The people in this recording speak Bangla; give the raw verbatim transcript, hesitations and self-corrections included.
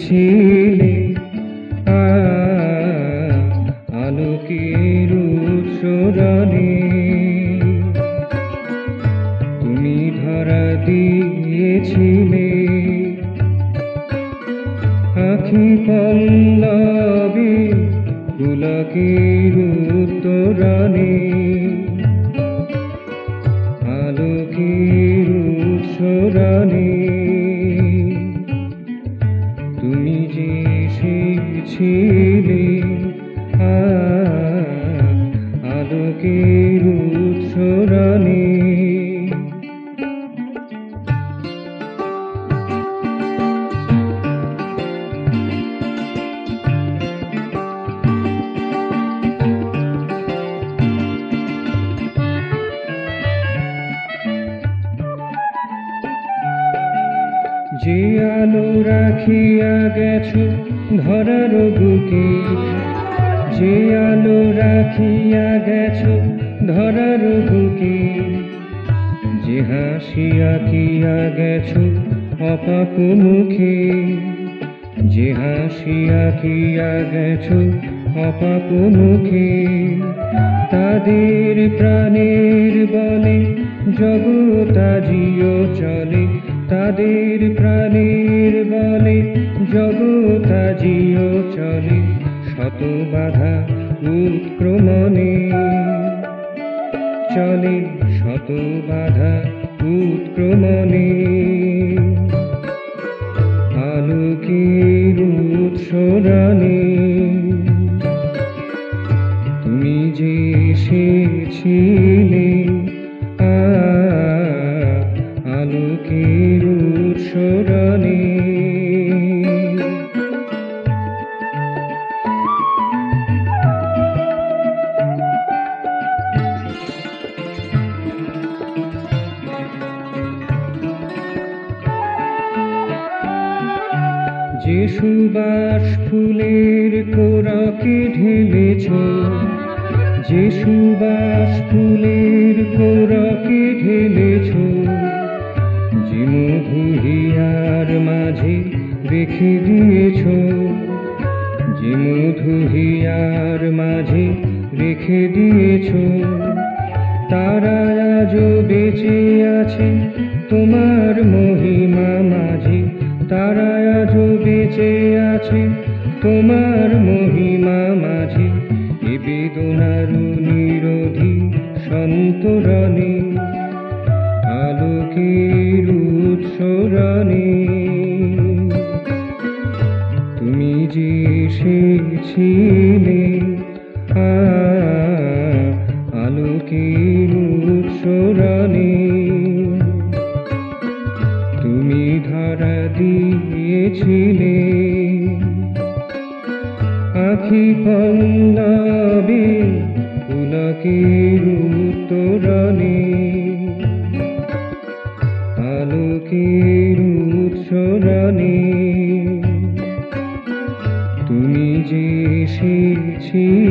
এসেছিলে আলোকের উৎসরণে, তুমি ধরা দিয়েছিলে আখি পল্লবে পুলকের উত্তরণে, আলোকের উৎসরণে তুমি যে এসেছিলে আলোকের উৎসরণে। যে আলো রাখিয়া গেছো ধরার বুকে, যে আলো রাখিয়া গেছো ধরার বুকে, যে হাসি আঁকিয়া গেছো অপাক মুখে, যে হাসি আঁকিয়া গেছো অপাক মুখে, তাদের প্রাণের বলে জগৎ আজিও চলে, তাদের প্রাণের বলে জগৎ আজিও চলে, শত বাধা উৎক্রমণে চলে, শত বাধা উৎক্রমণে, আলোকের উৎসরণে তুমি যে এসেছিলে আলোকের উৎসরণে। যে সুবাস ফুলের কোরাকে ঢেলেছ, যে সুবাস ফুলের কোরাকে ঢেলেছ, যে মধু হিয়ার মাঝে রেখে দিয়েছ, যে মধু হিয়ার মাঝে রেখে দিয়েছ, তারা আজও বেঁচে আছে তোমার মহিমা মাঝে, তারা আজও বেঁচে আছে তোমার মহিমা মাঝে, এ বেদনার নিরোধী সন্তরণে, আলোকের উৎসরণে তুমি যে এসেছিলে আলোকের উৎসরণে, তুমি ধরা দিয়েছিলে আখি পল্লবে পুলকের উত্তরণে, আলোকের উৎসরণে তুমি যে এসেছিলে